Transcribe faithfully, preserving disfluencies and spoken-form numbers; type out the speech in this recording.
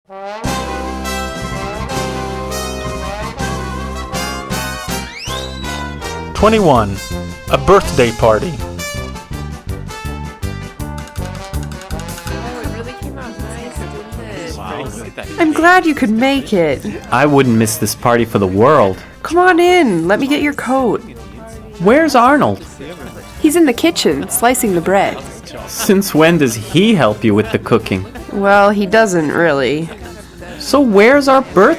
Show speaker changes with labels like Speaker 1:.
Speaker 1: twenty-one. A birthday party.
Speaker 2: I'm glad you could make it.
Speaker 3: I wouldn't miss this party for the world.
Speaker 2: Come on in. Let me get your coat.
Speaker 3: Where's Arnold?
Speaker 2: He's in the kitchen, slicing the bread.
Speaker 3: Since when does he help you with the cooking?
Speaker 2: Well, he doesn't really.
Speaker 3: So where's our birthday